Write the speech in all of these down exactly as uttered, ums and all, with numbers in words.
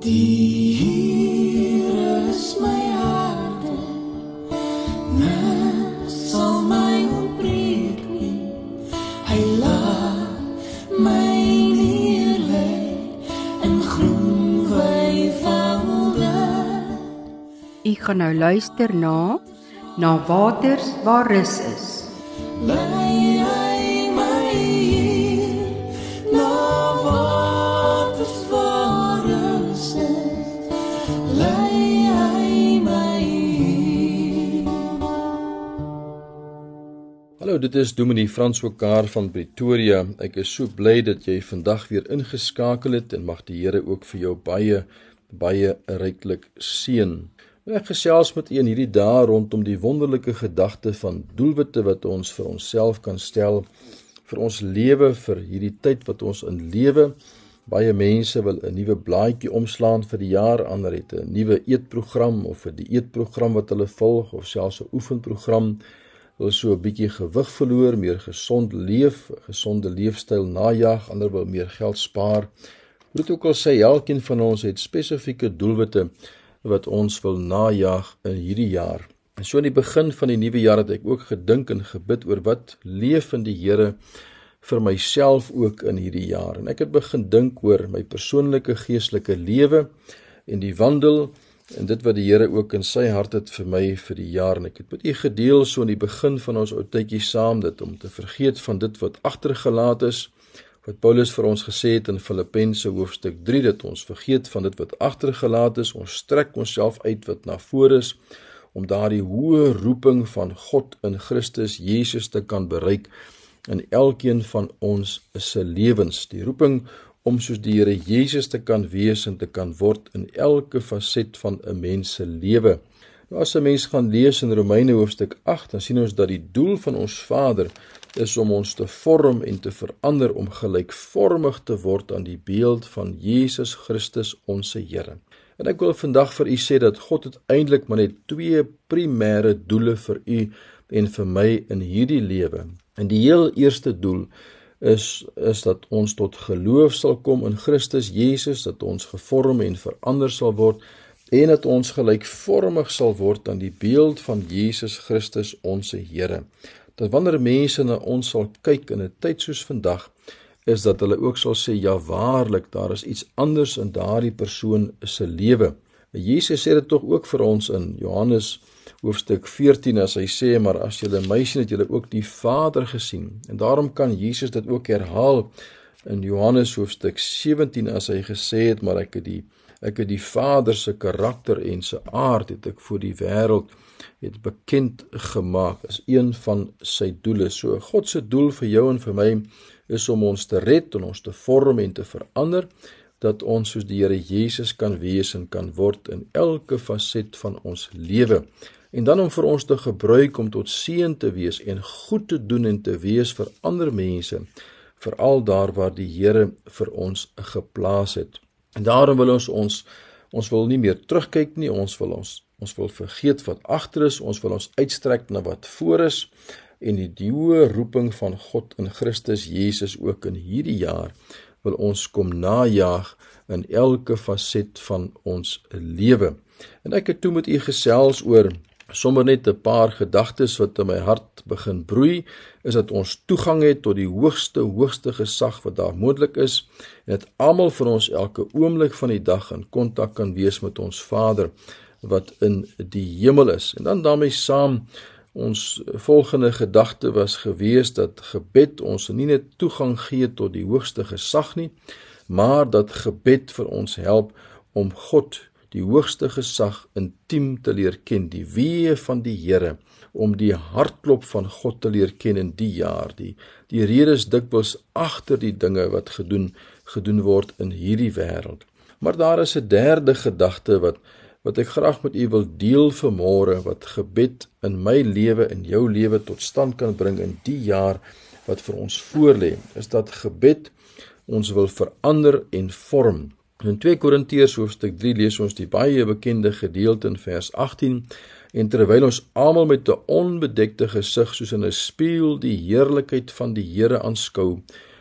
Die Here is my harde, niks sal my ontbreek nie. Hy laat my neerlê in groen weivelde. U gaan nou luister na Na waters waar rus is. Lei hy my hier, na waters waar rus is. Lei hy my hier. Hallo, dit is Dominee Frans Wekaar van Pretoria. Ek is so bly dat jy vandag weer ingeskakel het en mag die Here ook vir jou baie, baie ryklik seën. Ek gesels met u in hierdie dae rondom die wonderlike gedagte van doelwitte wat ons vir onsself kan stel, vir ons lewe, vir hierdie tyd wat ons in lewe. Baie mense wil 'n nuwe blaadjie omslaan vir die jaar, ander het 'n nuwe eetprogram of 'n dieetprogram wat hulle volg, of selfs 'n oefenprogram, wil so 'n bietjie gewig verloor, meer gesond leef, gesonde leefstyl najag, ander wil meer geld spaar. Hoe dit ook al sê, elkeen van ons het spesifieke doelwitte wat ons wil najag in hierdie jaar. En so in die begin van die nuwe jaar het ek ook gedink en gebid oor wat leef in die Here vir myself ook in hierdie jaar. En ek het begin dink oor my persoonlike geestelike lewe en die wandel en dit wat die Here ook in sy hart het vir my vir die jaar. En ek het met u gedeel so in die begin van ons ou tydjie saam dit om te vergeet van dit wat agtergelaat is, wat Paulus vir ons gesê het in Filippense hoofstuk drie, dat ons vergeet van dit wat agtergelaat is, ons strek onsself uit wat na voor is, om daardie hoë roeping van God in Christus Jesus te kan bereik in elkeen van ons se lewens. Die roeping om soos die Here Jesus te kan wees en te kan word in elke faset van 'n mens se lewe. Nou as 'n mens gaan lees in Romeine hoofstuk agt, dan sien ons dat die doel van ons Vader is om ons te vorm en te verander, om gelykvormig te word aan die beeld van Jesus Christus onse Here. En ek wil vandag vir u sê dat God het eintlik maar net twee primêre doele vir u en vir my in hierdie lewe. En die heel eerste doel is, is dat ons tot geloof sal kom in Christus Jesus, dat ons gevorm en verander sal word, en dat ons gelykvormig sal word aan die beeld van Jesus Christus onse Here. Dat wanneer mense na ons sal kyk in 'n tyd soos vandag, is dat hulle ook sal sê, ja waarlik, daar is iets anders in daardie persoon se lewe. Jesus sê dit tog ook vir ons in Johannes hoofstuk veertien, as hy sê, maar as julle my sien, het julle ook die Vader gesien. En daarom kan Jesus dit ook herhaal in Johannes hoofstuk sewentien, as hy gesê het, maar ek het die Ek het die Vader se karakter en se aard het ek voor die wêreld het bekend gemaak as een van sy doele. So God se doel vir jou en vir my is om ons te red en ons te vorm en te verander, dat ons soos die Here Jesus kan wees en kan word in elke faset van ons lewe. En dan om vir ons te gebruik om tot seën te wees en goed te doen en te wees vir ander mense, veral daar waar die Here vir ons geplaas het. En daarom wil ons ons ons wil nie meer terugkyk nie, ons wil ons ons wil vergeet wat agter is, ons wil ons uitstrek na wat voor is en die, die hoë roeping van God in Christus Jesus ook in hierdie jaar wil ons kom najag in elke faset van ons lewe. En ek het toe met u gesels oor sommer net 'n paar gedagtes wat in my hart begin broei, is dat ons toegang het tot die hoogste, hoogste gesag wat daar moontlik is, en dat almal van ons elke oomblik van die dag in kontak kan wees met ons Vader, wat in die hemel is. En dan daarmee saam, ons volgende gedagte was gewees, dat gebed ons nie net toegang gee tot die hoogste gesag nie, maar dat gebed vir ons help om God, die hoogste gesag, intiem te leer ken, die weë van die Here, om die hartklop van God te leer ken in die jaar. Die, die rede is dikwels agter die dinge wat gedoen, gedoen word in hierdie wêreld. Maar daar is 'n derde gedagte wat, wat ek graag met u wil deel vanmôre, wat gebed in my lewe en jou lewe tot stand kan bring in die jaar wat vir ons voorlê, is dat gebed ons wil verander en vorm. In twee Korintiërs hoofstuk drie lees ons die baie bekende gedeelte in vers agttien, en terwyl ons almal met 'n onbedekte gesig soos in 'n spieël die heerlikheid van die Here aanskou,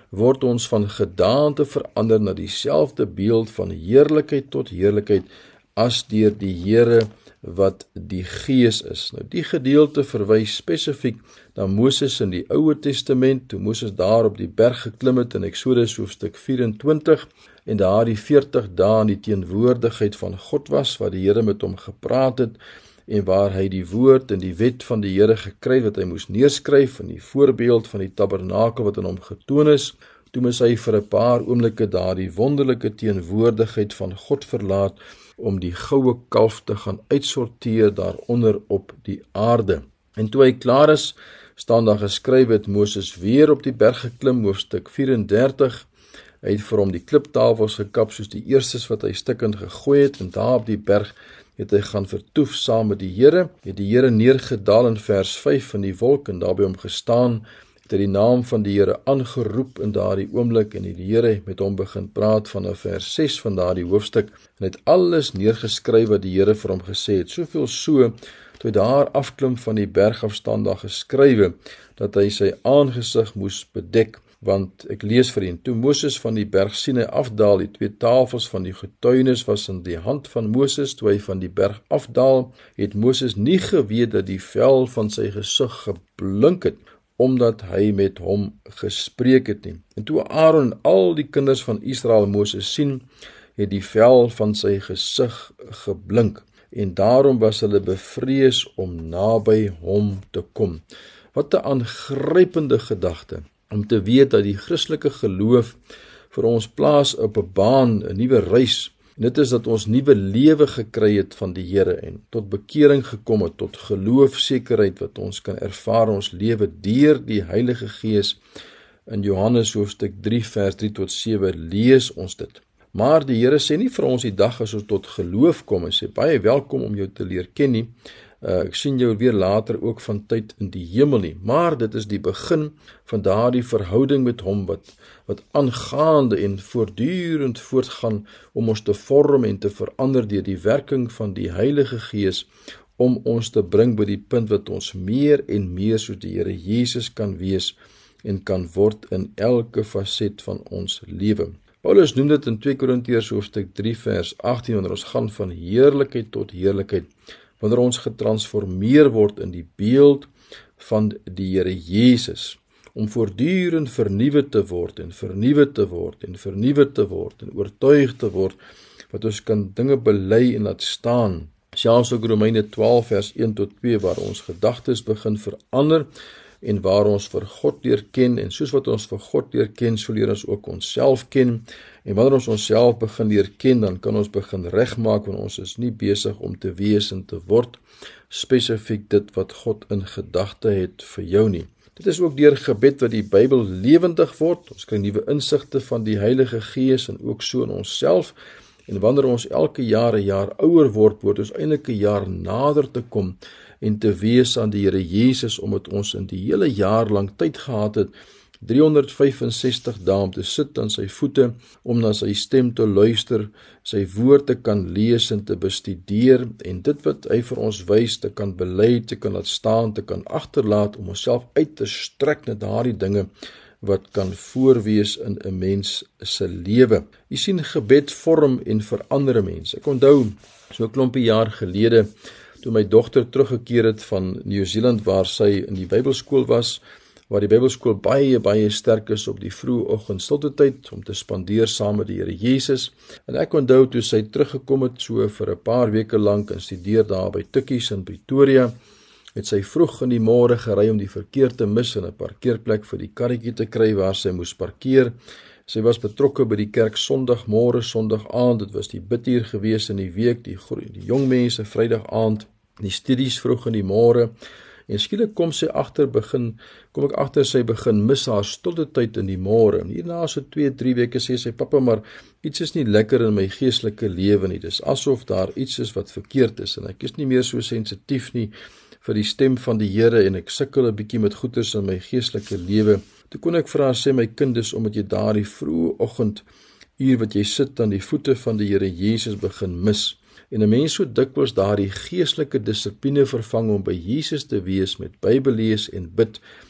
word ons van gedaante verander na dieselfde beeld van heerlikheid tot heerlikheid as deur die Here wat die Gees is. Nou die gedeelte verwys spesifiek na Moses in die Ou Testament, toe Moses daar op die berg geklim het in Eksodus hoofstuk vyf-en-twintig, en daar die veertig dae in die teenwoordigheid van God was, waar die Here met hom gepraat het, en waar hy die woord en die wet van die Here gekry wat hy moes neerskryf, in die voorbeeld van die tabernakel wat aan hom getoon is. Toe moes hy vir 'n paar oomblikke daar die wonderlike teenwoordigheid van God verlaat, om die goue kalf te gaan uitsorteer daaronder op die aarde. En toe hy klaar is, staan daar geskryf het Moses weer op die berg geklim, hoofstuk vyf-en-dertig, hy het vir hom die kliptafels gekap soos die eerstes wat hy stukkend gegooi het, en daar op die berg het hy gaan vertoef saam met die Here, het die Here neergedaal in vers vyf in die wolk, en daar by hom gestaan, het hy die naam van die Here aangeroep in daardie oomblik, en die Here met hom begin praat van vers ses van daardie hoofstuk, en het alles neergeskryf wat die Here vir hom gesê het, soveel so, toe hy daar afklim van die bergafstand daar geskrywe, dat hy sy aangesig moes bedek, want ek lees vir een, toe Moses van die berg Sinai afdaal, die twee tafels van die getuienis was in die hand van Moses, toe hy van die berg afdaal, het Moses nie geweet dat die vel van sy gesig geblink het, omdat hy met hom gespreek het nie. En toe Aaron en al die kinders van Israel Moses sien, het die vel van sy gesig geblink, en daarom was hulle bevrees om naby hom te kom. Wat 'n aangrypende gedagte, om te weet dat die Christelike geloof vir ons plaas op 'n baan, 'n nuwe reis, en dit is dat ons nuwe lewe gekry het van die Here, en tot bekering gekom het, tot geloofsekerheid wat ons kan ervaar ons lewe deur die Heilige Gees. In Johannes hoofstuk drie vers drie tot sewe lees ons dit. Maar die Here sê nie vir ons die dag as ons tot geloof kom, en sê baie welkom om jou te leer ken nie, uh, ek sien jou weer later ook van tyd in die hemel nie, maar dit is die begin van daardie verhouding met hom, wat, wat aangaande en voortdurend voortgaan, om ons te vorm en te verander deur die werking van die Heilige Gees, om ons te bring by die punt wat ons meer en meer soos die Here Jesus kan wees, en kan word in elke faset van ons lewe. Paulus noem dit in twee Korintiërs hoofstuk drie vers agttien, wanneer ons gaan van heerlikheid tot heerlikheid, wanneer ons getransformeer word in die beeld van die Here Jesus, om voortdurend vernuwe te word, en vernuwe te word, en vernuwe te word, en oortuig te word, wat ons kan dinge bely en laat staan. Selfs ook Romeine twaalf vers een tot twee, waar ons gedagtes begin verander, en waar ons vir God leer ken, en soos wat ons vir God leer ken, so leer ons ook onsself ken, en wanneer ons onsself begin leer ken, dan kan ons begin regmaak, want ons is nie besig om te wees en te word, spesifiek dit wat God in gedagte het vir jou nie. Dit is ook deur gebed wat die Bybel lewendig word, ons kry nuwe insigte van die Heilige Gees, en ook so in onsself, en wanneer ons elke jaar 'n jaar ouer word, word ons eintlik 'n jaar nader te kom, en te wees aan die Here Jesus, omdat ons in die hele jaar lang tyd gehad het, driehonderdvyfensestig dae om te sit aan sy voete, om na sy stem te luister, sy woord te kan lees en te bestudeer, en dit wat hy vir ons wys, te kan bely, te kan laat staan, te kan agterlaat, om onsself uit te strek na daardie dinge, wat kan voorwees in 'n mens se lewe. Jy sien, gebed vorm en verander mense. Ek onthou, so 'n klompie jaar gelede, toe my dogter teruggekeer het van Nieu-Seeland, waar sy in die Bybelskool was, waar die Bybelskool baie, baie sterk is op die vroeë oggend stilte tyd, om te spandeer saam met die Here Jesus. En ek onthou, toe sy teruggekom het, so vir 'n paar weke lank, en studeer daar by Tikkies in Pretoria, het sy vroeg in die môre gery om die verkeer te mis, en 'n parkeerplek vir die karretjie te kry, waar sy moes parkeer. Sy was betrokke by die kerk Sondagmôre, Sondag aand, dit was die biduur gewees in die week, die, die jong mense Vrydag aand, die studies vroeg in die môre, en skielik kom sy agter begin, kom ek agter sy begin mis haar stilte tyd in die môre, en hierna so twee, drie weke sê sy, pappa, maar iets is nie lekker in my geestelike lewe nie, dis asof daar iets is wat verkeerd is, en ek is nie meer so sensitief nie vir die stem van die Here, en ek sukkel 'n bietjie met goeters in my geestelike lewe. Toe kon ek vir haar sê, my kind, is omdat jy daardie vroeë oggend uur wat jy sit aan die voete van die Here Jesus begin mis, en 'n mens so dikwels daardie geestelike dissipline vervang om by Jesus te wees met Bybel lees en bid,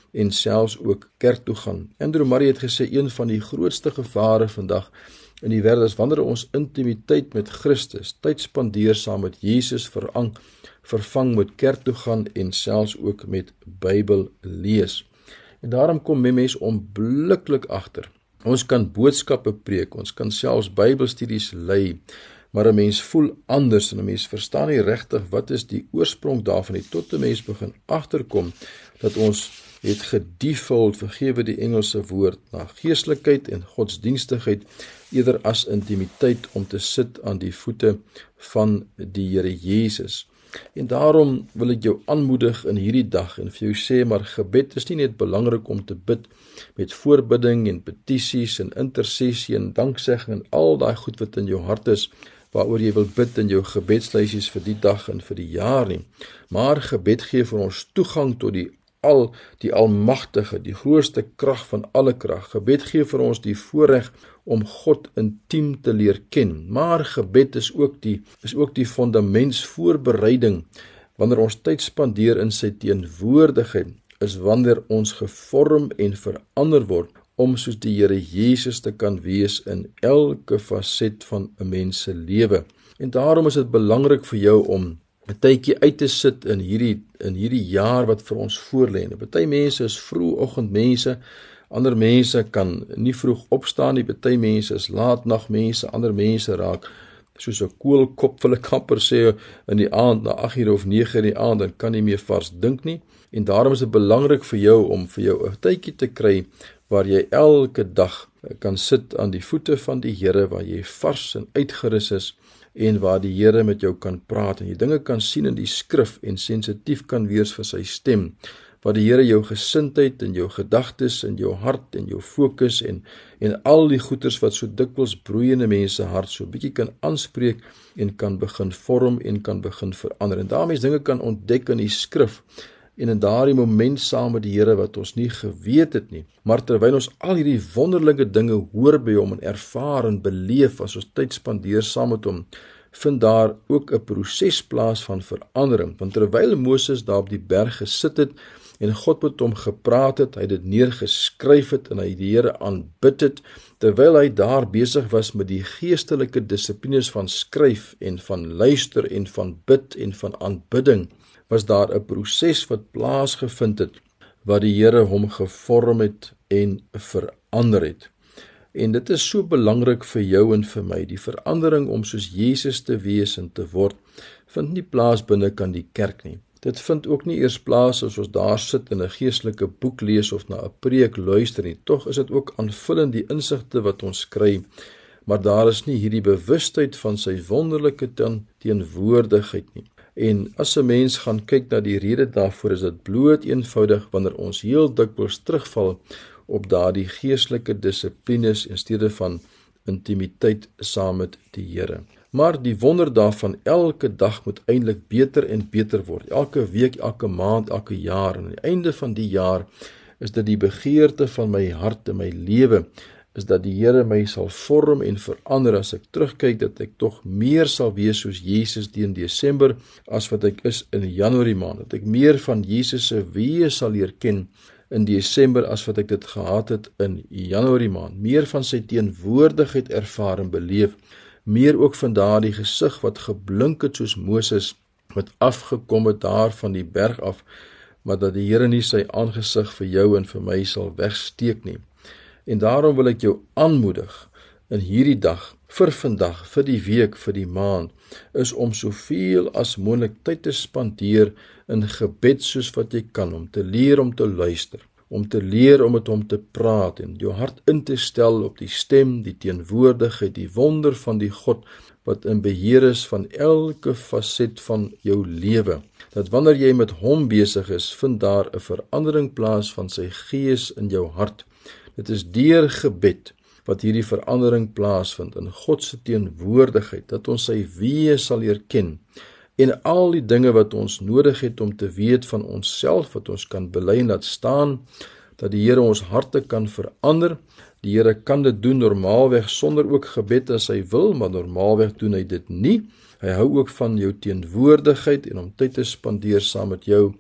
en selfs ook kerk toe gaan. Andrew Murray het gesê, een van die grootste gevare vandag in die wêreld is wanneer ons intimiteit met Christus, tyd spandeer saam met Jesus verang, vervang met kerk toe gaan en selfs ook met Bybel lees. En daarom kom mense onblikklik agter. Ons kan boodskappe preek, ons kan selfs Bybelstudies lei, maar 'n mens voel anders en 'n mens verstaan nie regtig wat is die oorsprong daarvan nie, tot 'n mens begin agterkom dat ons het gedefault, vergewe die Engelse woord, na geestelikheid en godsdienstigheid eerder as intimiteit om te sit aan die voete van die Here Jesus. En daarom wil ek jou aanmoedig in hierdie dag en vir jou sê, maar gebed is nie net belangrik om te bid met voorbidding en petisies en intersessie en danksegging en al daai goed wat in jou hart is, waaroor jy wil bid in jou gebedslysies vir die dag en vir die jaar nie. Maar gebed gee vir ons toegang tot die al die almagtige, die grootste krag van alle krag. Gebed gee vir ons die voorreg om God intiem te leer ken. Maar gebed is ook die is ook die fundamentsvoorbereiding wanneer ons tyd spandeer in sy teenwoordigheid, is wanneer ons gevorm en verander word om soos die Here Jesus te kan wees in elke faset van 'n mens se lewe. En daarom is dit belangrik vir jou om 'n tydjie uit te sit in hierdie in hierdie jaar wat vir ons voorlê. Party mense is vroegoggendmense, ander mense kan nie vroeg opstaan nie, party mense is laatnagmense, ander mense raak soos 'n koolkop, wil ek amper sê, in die aand na agt uur of nege in die aand, dan kan nie meer vars dink nie. En daarom is dit belangrik vir jou om vir jou 'n tydjie te kry waar jy elke dag kan sit aan die voete van die Here, waar jy vars en uitgerus is en waar die Here met jou kan praat en jy dinge kan sien in die skrif en sensitief kan wees vir sy stem, waar die Here jou gesindheid en jou gedagtes en jou hart en jou fokus en en al die goeders wat so dikwels broei in 'n mens se hart so bietjie kan aanspreek en kan begin vorm en kan begin verander. En daarmee dinge kan ontdek in die skrif en in daardie moment saam met die Here wat ons nie geweet het nie. Maar terwyl ons al hierdie wonderlike dinge hoor by hom en ervaar en beleef as ons tyd spandeer saam met hom, vind daar ook 'n proses plaas van verandering. Want terwyl Moses daar op die berg gesit het en God met hom gepraat het, hy dit neergeskryf het en hy die Here aanbid het, terwyl hy daar besig was met die geestelike dissiplines van skryf en van luister en van bid en van aanbidding, was daar 'n proses wat plaasgevind het, waar die Here hom gevorm het en verander het. En dit is so belangrik vir jou en vir my, die verandering om soos Jesus te wees en te word, vind nie plaas binne kan die kerk nie. Dit vind ook nie eers plaas as ons daar sit en 'n geestelike boek lees of na 'n preek luister nie. Tog is dit ook aanvullend die insigte wat ons kry, maar daar is nie hierdie bewustheid van sy wonderlike teenwoordigheid nie. En as 'n mens gaan kyk na die rede daarvoor, is dit bloot eenvoudig wanneer ons heel dikwels terugval op daardie geestelike dissiplines in steede van intimiteit saam met die Here. Maar die wonder daarvan, elke dag moet eintlik beter en beter word. Elke week, elke maand, elke jaar. En aan die einde van die jaar is dit die begeerte van my hart en my lewe, is dat die Here my sal vorm en verander as ek terugkyk, dat ek tog meer sal wees soos Jesus die in Desember, as wat ek is in Januarie maand, dat ek meer van Jesus se wees sal leer ken in Desember as wat ek dit gehad het in Januarie maand, meer van sy teenwoordigheid ervaar en beleef, meer ook van daardie gesig wat geblink het soos Moses, wat afgekom het daar van die berg af, maar dat die Here nie sy aangesig vir jou en vir my sal wegsteek nie. En daarom wil ek jou aanmoedig in hierdie dag, vir vandag, vir die week, vir die maand, is om soveel as moontlik tyd te spandeer in gebed soos wat jy kan, om te leer om te luister, om te leer om met hom te praat en jou hart in te stel op die stem, die teenwoordigheid, die wonder van die God wat in beheer is van elke faset van jou lewe. Dat wanneer jy met hom besig is, vind daar 'n verandering plaas van sy gees in jou hart. Dit is deur gebed wat hierdie verandering plaasvind in God se teenwoordigheid, dat ons sy wees sal leer ken en al die dinge wat ons nodig het om te weet van onsself, wat ons kan bely en laat staan, dat die Here ons harte kan verander. Die Here kan dit doen normaalweg sonder ook gebed as hy wil, maar normaalweg doen hy dit nie. Hy hou ook van jou teenwoordigheid en om tyd te spandeer saam met jou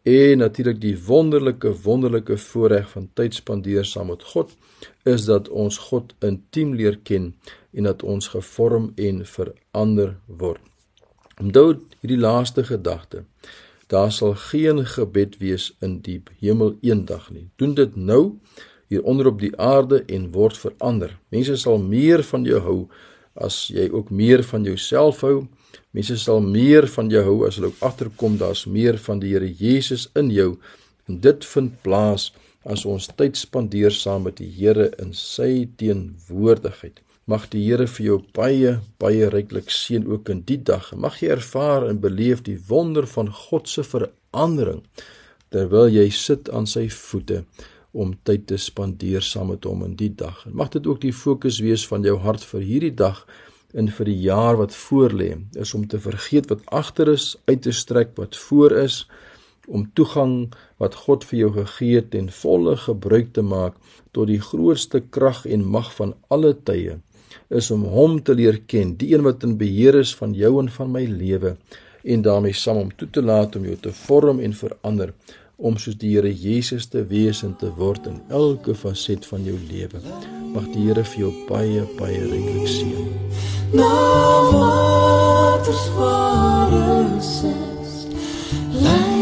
En natuurlik die wonderlike, wonderlike voorreg van tyd spandeer saam met God, is dat ons God intiem leer ken en dat ons gevorm en verander word. Onthou hierdie laaste gedagte, daar sal geen gebed wees in die hemel eendag nie. Doen dit nou, hieronder op die aarde en word verander. Mense sal meer van jou hou, as jy ook meer van jouself hou. Mense sal meer van jou hou, as hulle ook agterkom, daar's meer van die Here Jesus in jou, en dit vind plaas as ons tyd spandeer saam met die Here in sy teenwoordigheid. Mag die Here vir jou baie, baie ryklik seën ook in die dag. Mag jy ervaar en beleef die wonder van God se verandering, terwyl jy sit aan sy voete, om tyd te spandeer saam met hom in die dag. En mag dit ook die fokus wees van jou hart vir hierdie dag, en vir die jaar wat voorlê, is om te vergeet wat agter is, uit te strek wat voor is, om toegang wat God vir jou gegee het en volle gebruik te maak tot die grootste krag en mag van alle tye, is om hom te leer ken, die een wat in beheer is van jou en van my lewe, en daarmee saam om toe te laat om jou te vorm en verander, om soos die Here Jesus te wees en te word in elke faset van jou lewe. Mag die Here vir jou baie, baie ryklik seën. Na waters waar is, lei